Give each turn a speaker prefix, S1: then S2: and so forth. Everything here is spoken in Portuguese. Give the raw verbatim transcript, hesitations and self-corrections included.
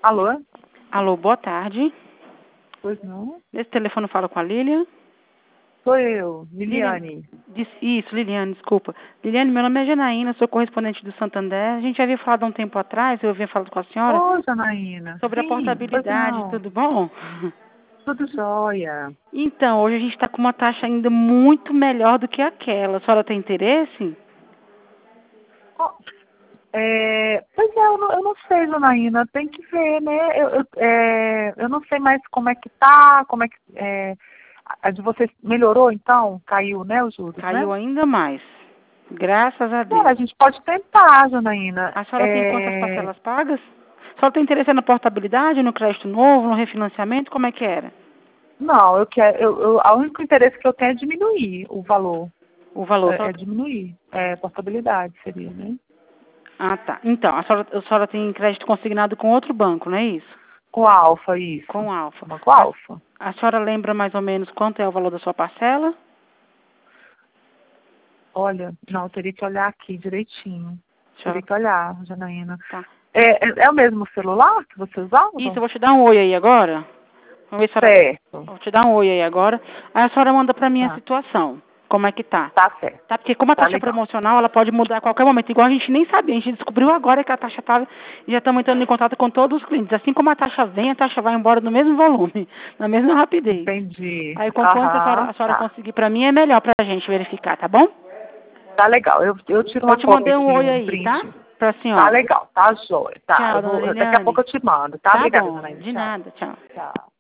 S1: Alô?
S2: Alô, boa tarde.
S1: Pois não?
S2: Esse telefone fala com a Lilian?
S1: Sou eu, Liliane.
S2: Lilian, isso, Liliane, desculpa. Liliane, meu nome é Janaína, sou correspondente do Santander. A gente havia falado há um tempo atrás, eu havia falado com a senhora.
S1: Ô, Janaína.
S2: Sobre
S1: Sim,
S2: a portabilidade,
S1: pois não.
S2: tudo bom?
S1: Tudo jóia.
S2: Então, hoje a gente está com uma taxa ainda muito melhor do que aquela. A senhora tem interesse?
S1: Oh, é, pois é, eu não, eu não sei, Janaína, tem que ver, né? Eu, eu, é, eu não sei mais como é que tá, como é que... É, a de vocês melhorou, então? Caiu, né, os juros,
S2: Caiu
S1: né?
S2: ainda mais. Graças a
S1: Cara, a
S2: Deus.
S1: gente pode tentar, Janaína.
S2: A senhora tem quantas
S1: É,
S2: parcelas pagas? A senhora tem interesse na portabilidade, no crédito novo, no refinanciamento? Como é que era?
S1: não, eu quero, eu, eu, o único interesse que eu tenho é diminuir o valor.
S2: O valor? A
S1: É, é
S2: senhora...
S1: diminuir. É, portabilidade seria, né?
S2: Ah, tá. Então, a senhora, a senhora tem crédito consignado com outro banco, não é isso?
S1: Com a Alfa, isso.
S2: Com a Alfa.
S1: Banco
S2: A,
S1: Alfa.
S2: a senhora lembra mais ou menos quanto é o valor da sua parcela?
S1: Olha, não, eu teria que olhar aqui direitinho.
S2: A senhora...
S1: Teria que olhar, Janaína.
S2: Tá.
S1: É, é, é o mesmo celular que você usava?
S2: Isso, eu vou te dar um oi aí agora. Vamos ver se a senhora...
S1: Certo.
S2: Vou te dar um oi aí agora. Aí a senhora manda pra mim a
S1: Tá,
S2: situação. Como é que tá?
S1: tá certo.
S2: Tá? Porque como a
S1: Tá
S2: taxa
S1: legal.
S2: promocional, ela pode mudar a qualquer momento. Igual a gente nem sabia. A gente descobriu agora que a taxa estava... E já estamos entrando em contato com todos os clientes. Assim como a taxa vem, a taxa vai embora no mesmo volume. Na mesma rapidez.
S1: Entendi.
S2: Aí, conquanto a senhora,
S1: Aham,
S2: a senhora
S1: tá.
S2: conseguir pra mim, é melhor pra gente verificar, tá bom?
S1: Tá legal. Eu, eu tiro
S2: Eu
S1: uma
S2: te
S1: cópia
S2: mandei um
S1: aqui,
S2: oi
S1: um
S2: aí, tá?
S1: print.
S2: Pra
S1: Tá
S2: senhora.
S1: legal, tá jóia. Tá,
S2: Tchau,
S1: eu
S2: dona
S1: vou, daqui a pouco
S2: Liliane.
S1: eu te mando, tá?
S2: Tá
S1: Obrigada,
S2: bom.
S1: Janaína.
S2: De
S1: Tchau.
S2: nada, tchau.
S1: Tchau.